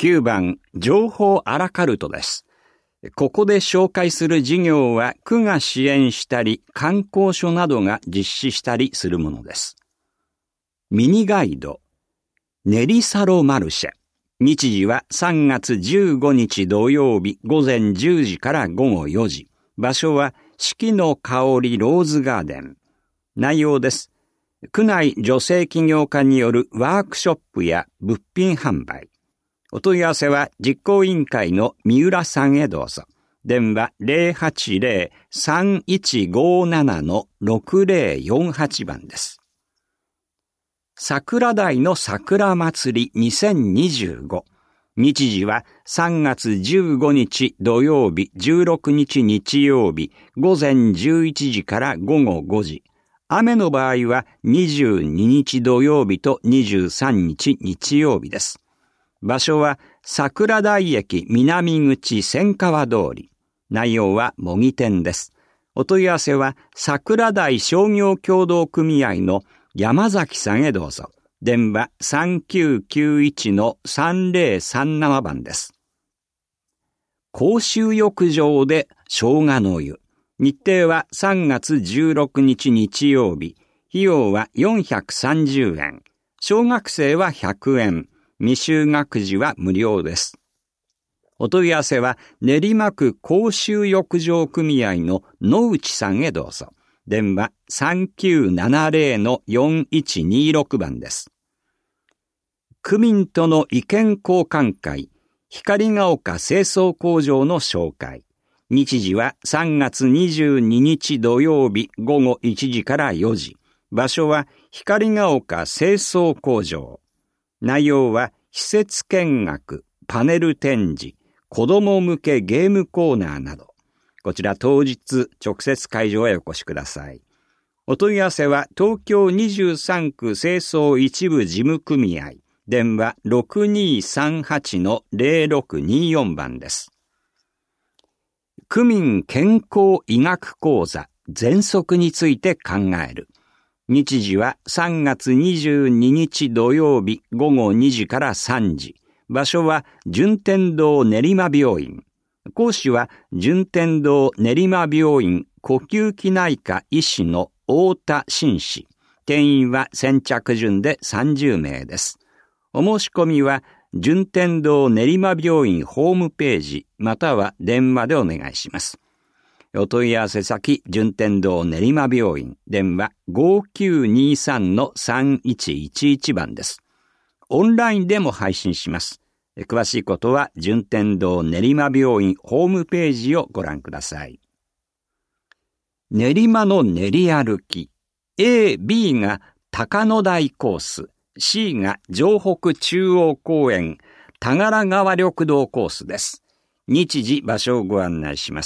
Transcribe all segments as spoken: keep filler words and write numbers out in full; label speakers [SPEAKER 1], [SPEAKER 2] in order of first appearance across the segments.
[SPEAKER 1] きゅうばん、情報アラカルトです。ここで紹介する事業は区が支援したり、観光所などが実施したりするものです。ミニガイド、ネリサロマルシェ。日時はさんがつじゅうごにち土曜日ごぜんじゅうじからごごよじ。場所は四季の香りローズガーデン。内容です。区内女性起業家によるワークショップや物品販売。お問い合わせは実行委員会の三浦さんへどうぞ。電話 ゼロはちゼロ さんいちごなな ろくゼロよんはち 番です。桜台の桜祭りにせんにじゅうご。日時はさんがつじゅうごにち土曜日、じゅうろくにち日曜日、ごぜんじゅういちじからごごごじ。雨の場合はにじゅうににち土曜日とにじゅうさんにち日曜日です。場所は桜台駅南口千川通り。内容は模擬店です。お問い合わせは桜台商業協同組合の山崎さんへどうぞ。電話 さんきゅうきゅういち さんゼロさんなな 番です。公衆浴場で生姜の湯。日程はさんがつじゅうろくにち日曜日。費用はよんひゃくさんじゅうえん。小学生はひゃくえん。未就学児は無料です。お問い合わせは練馬区公衆浴場組合の野内さんへどうぞ。電話 さんきゅうななゼロ よんいちにろく 番です。区民との意見交換会、光が丘清掃工場の紹介。日時はさんがつにじゅうににち土曜日ごごいちじからよじ。場所は光が丘清掃工場。内容は施設見学、パネル展示、子ども向けゲームコーナーなど。こちら当日直接会場へお越しください。お問い合わせは東京にじゅうさんく清掃一部事務組合。電話 ろくにさんはち ゼロろくによん 番です。区民健康医学講座、喘息について考える。日時はさんがつにじゅうににち土曜日ごごにじからさんじ。場所は順天堂練馬病院。講師は順天堂練馬病院呼吸器内科医師の太田紳士。定員は先着順でさんじゅうめいです。お申し込みは順天堂練馬病院ホームページまたは電話でお願いします。お問い合わせ先順天堂練馬病院電話 ごきゅうにさん さんいちいちいち 番です。オンラインでも配信します。詳しいことは順天堂練馬病院ホームページをご覧ください。練馬の練り歩き A、B が高野台コース、C が城北中央公園田柄川緑道コースです。日時場所をご案内します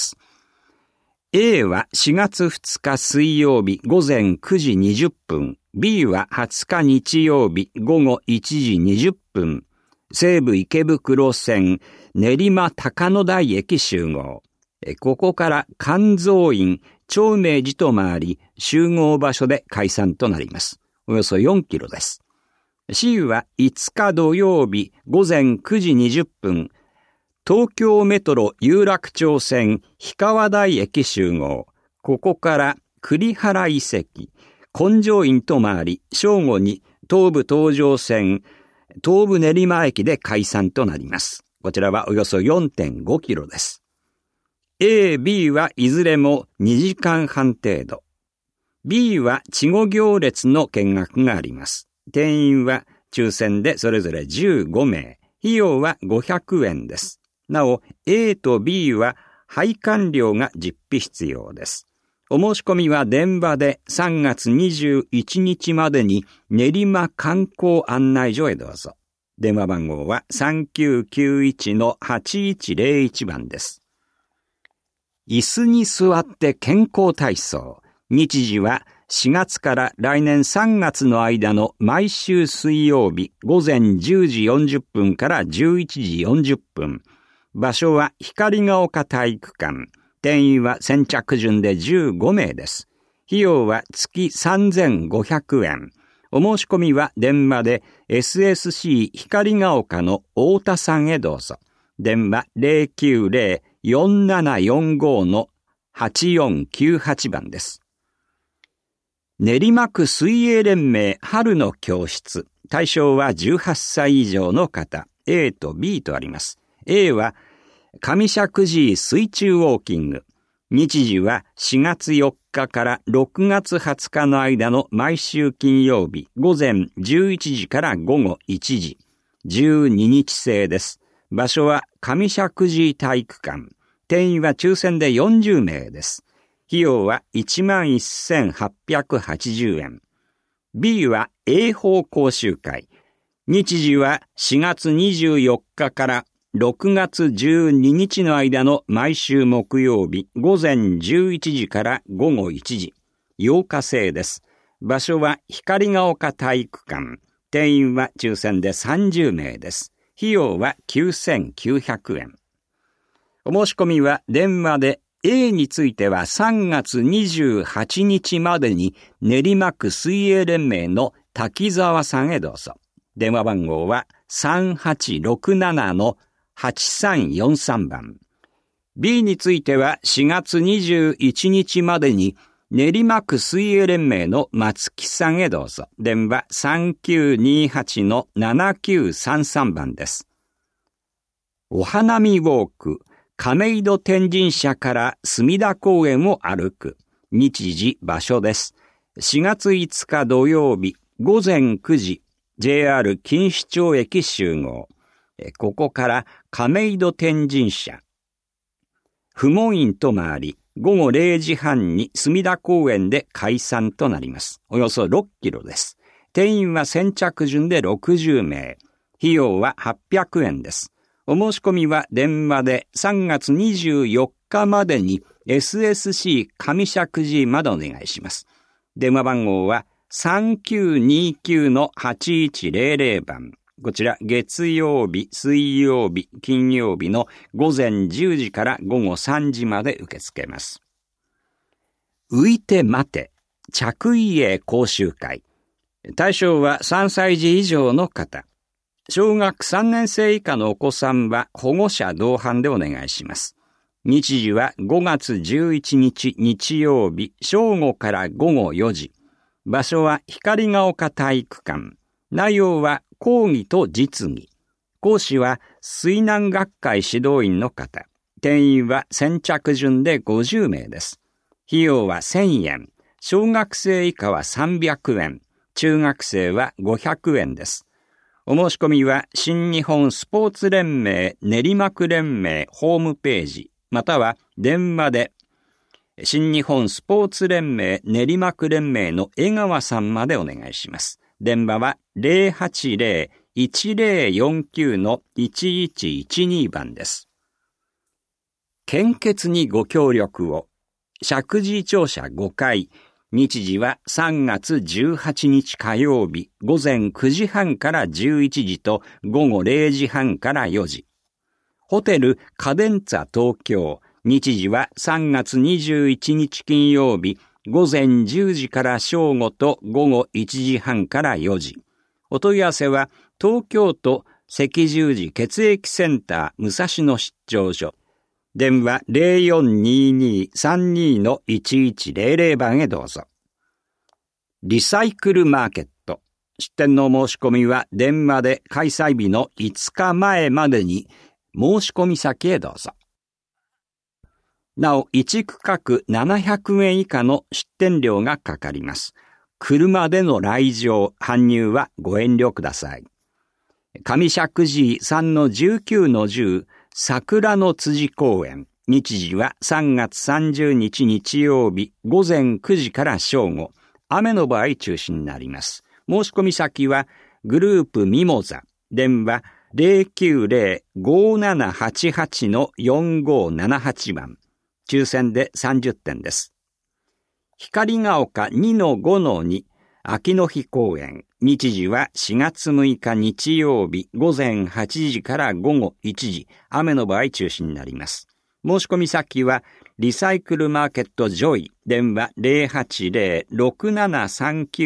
[SPEAKER 1] 。A はしがつふつか水曜日ごぜんくじにじゅっぷん、B ははつか日曜日ごごいちじにじゅっぷん、西武池袋線練馬高野台駅集合。ここから甘蔵院、長明寺と回り、集合場所で解散となります。およそよんキロです。C はいつか土曜日ごぜんくじにじゅっぷん、東京メトロ有楽町線氷川台駅集合。ここから栗原遺跡、根性院と回り、正午に東武東上線東武練馬駅で解散となります。こちらはおよそ よんてんごキロです。A、B はいずれもにじかんはん程度。B は稚児行列の見学があります。定員は抽選でそれぞれじゅうごめい。費用はごひゃくえんです。なお、A と B は配管料が実費必要です。お申し込みは電話でさんがつにじゅういちにちまでに練馬観光案内所へどうぞ。電話番号は さんきゅうきゅういち はちいちゼロいち 番です。椅子に座って健康体操。日時はしがつから来年さんがつの間の毎週水曜日ごぜんじゅうじよんじゅっぷんからじゅういちじよんじゅっぷん。場所は光が丘体育館。定員は先着順でじゅうごめいです。費用は月さんぜんごひゃくえん。 お申し込みは電話で エスエスシー 光が丘の太田さんへどうぞ。電話 ゼロきゅうゼロ よんななよんご のはちよんきゅうはち 番です。練馬区水泳連盟春の教室。対象はじゅうはっさい以上の方。A と B とあります。A は上石神井水中ウォーキング。日時はしがつよっかからろくがつはつかの間の毎週金曜日午前じゅういちじから午後いちじ。じゅうににち制です。場所は上石神井体育館。定員は抽選でよんじゅうめいです。費用はいちまんせんはっぴゃくはちじゅうえん。B は英法講習会。日時はしがつにじゅうよっかからろくがつじゅうににちの間の毎週木曜日午前じゅういちじから午後いちじ。ようか制です。場所は光が丘体育館。定員は抽選でさんじゅうめいです。費用はきゅうせんきゅうひゃくえん。お申し込みは電話で A についてはさんがつにじゅうはちにちまでに練馬区水泳連盟の滝沢さんへどうぞ。電話番号はさんはちろくななのはちさんよんさん 番。B についてはしがつにじゅういちにちまでに練馬区水泳連盟の松木さんへどうぞ。電話さんきゅうにはちのななきゅうさんさん 番です。お花見ウォーク。亀戸天神社から隅田公園を歩く。日時場所です。しがついつか土曜日午前くじ ジェイアール 錦糸町駅集合。ここから亀戸天神社不門院と回りごごれいじはんに隅田公園で解散となります。およそろっキロです。定員は先着順でろくじゅうめい。費用ははっぴゃくえんです。お申し込みは電話でさんがつにじゅうよっかまでに エスエスシー 上石神井までお願いします。電話番号はさんきゅうにきゅうのはちいちゼロゼロ 番。こちら月曜日、水曜日、金曜日のごぜんじゅうじからごごさんじまで受け付けます。浮いて待て着衣泳講習会。対象はさんさいじ以上の方。小学さんねんせい以下のお子さんは保護者同伴でお願いします。日時はごがつじゅういちにち日曜日正午からごごよじ。場所は光が丘体育館。内容は講義と実技。講師は水難学会指導員の方。定員は先着順でごじゅうめいです。費用はせんえん。小学生以下はさんびゃくえん。中学生はごひゃくえんです。お申し込みは新日本スポーツ連盟練馬区連盟ホームページまたは電話で新日本スポーツ連盟練馬区連盟の江川さんまでお願いします。電話は ゼロはちゼロ いちゼロよんきゅうのいちいちいちに 番です。献血にご協力を。石神井庁舎ごかい。日時はさんがつじゅうはちにち火曜日ごぜんくじはんからじゅういちじとごごれいじはんからよじ。ホテルカデンツァ東京。日時はさんがつにじゅういちにち金曜日ごぜんじゅうじから正午とごごいちじはんからよじ。お問い合わせは東京都赤十字血液センター武蔵野出張所。電話 ゼロよんににさんにのいちいちゼロゼロ 番へどうぞ。リサイクルマーケット。出店の申し込みは電話で開催日のいつかまえまでに申し込み先へどうぞ。なお、いち区画ななひゃくえん以下の出店料がかかります。車での来場、搬入はご遠慮ください。上石神井さんのじゅうきゅうのじゅう桜の辻公園。日時はさんがつさんじゅうにち日曜日ごぜんくじから正午。雨の場合中止になります。申し込み先はグループミモザ。電話 ゼロきゅうゼロ ごななはちはちのよんごななはち 番。抽選でさんじゅってんです。光が丘にのごのに秋の日公園。日時はしがつむいか日曜日ごぜんはちじからごごいちじ。雨の場合中止になります。申し込み先はリサイクルマーケットジョイ。電話 ゼロはちゼロ ろくななさんきゅうの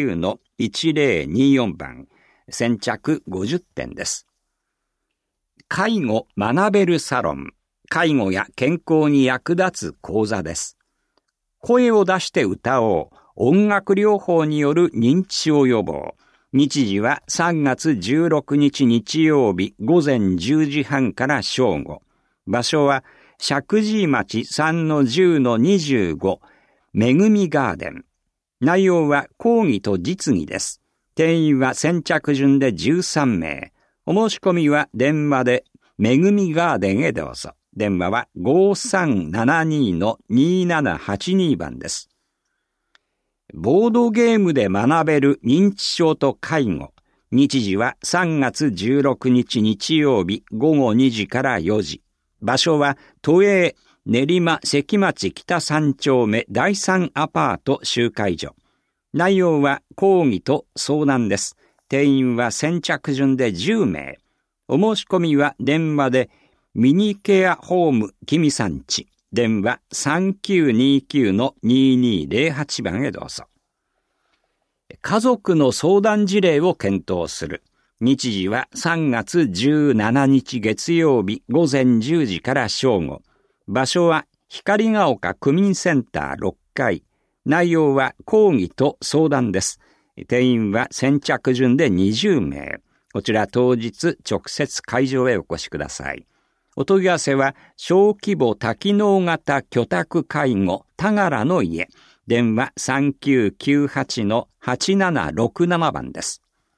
[SPEAKER 1] いちぜろによんばん、先着ごじゅってんです。介護学べるサロン、介護や健康に役立つ講座です。声を出して歌おう、音楽療法による認知症予防。日時はさんがつじゅうろくにち日曜日ごぜんじゅうじはんから正午。場所は石神井町 さんのじゅうのにじゅうご めぐみガーデン。内容は講義と実技です。定員は先着順でじゅうさんめい。お申し込みは電話でめぐみガーデンへどうぞ。電話は ごさんななにのにななはちに 番です。ボードゲームで学べる認知症と介護。日時はさんがつじゅうろくにち日曜日ごごにじからよじ。場所は都営練馬関町北さん丁目だいさんアパート集会所。内容は講義と相談です。定員は先着順でじゅうめい。お申し込みは電話でミニケアホーム君さんち。電話 さんきゅうにきゅうのににぜろはち 番へどうぞ。家族の相談事例を検討する。日時はさんがつじゅうしちにち月曜日ごぜんじゅうじから正午。場所は光が丘区民センターろっかい。内容は講義と相談です。定員は先着順でにじゅうめい。こちら当日直接会場へお越しください。お問い合わせは小規模多機能型居宅介護田柄の家。電話 さんきゅうきゅうはちのはちななろくなな 番です。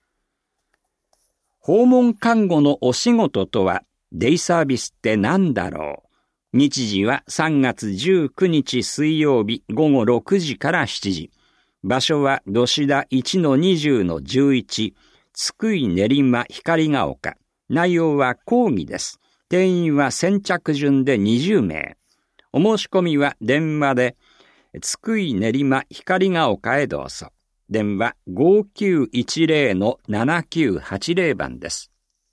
[SPEAKER 1] 訪問看護のお仕事とは、デイサービスって何だろう。日時はさんがつじゅうくにち水曜日ごごろくじからしちじ。場所は土田いちのにじゅうのじゅういち、津久井練馬光が丘。内容は講義です。定員は先着順でにじゅうめい。お申し込みは電話で、津久井練馬光が丘へどうぞ。電話 ごきゅういちぜろのななきゅうはちぜろ 番です。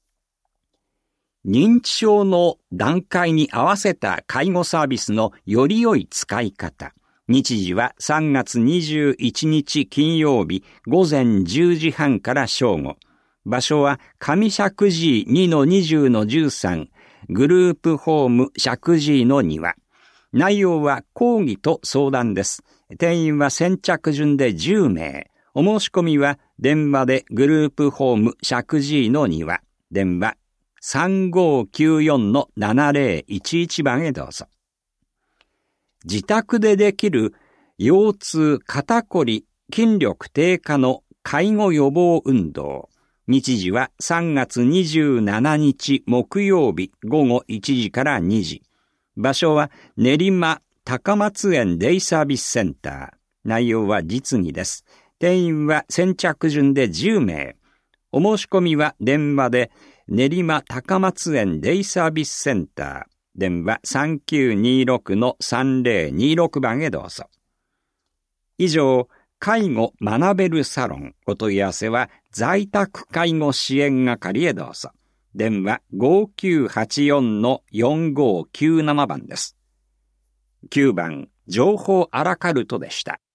[SPEAKER 1] 認知症の段階に合わせた介護サービスのより良い使い方。日時はさんがつにじゅういちにち金曜日ごぜんじゅうじはんから正午。場所は上石神井にのにじゅうのじゅうさんグループホーム石神井の庭。内容は講義と相談です。定員は先着順でじゅうめい。お申し込みは電話でグループホーム石神井の庭。電話 さんごきゅうよんのななぜろいちいち 番へどうぞ。自宅でできる腰痛、肩こり、筋力低下の介護予防運動。日時はさんがつにじゅうしちにち木曜日ごごいちじからにじ。場所は練馬高松園デイサービスセンター。内容は実技です。定員は先着順でじゅうめい。お申し込みは電話で練馬高松園デイサービスセンター。電話 さんきゅうにろくのさんぜろにろく 番へどうぞ。以上、介護学べるサロン。お問い合わせは在宅介護支援係へどうぞ。電話 ごきゅうはちよんのよんごきゅうなな 番です。きゅうばん、情報アラカルトでした。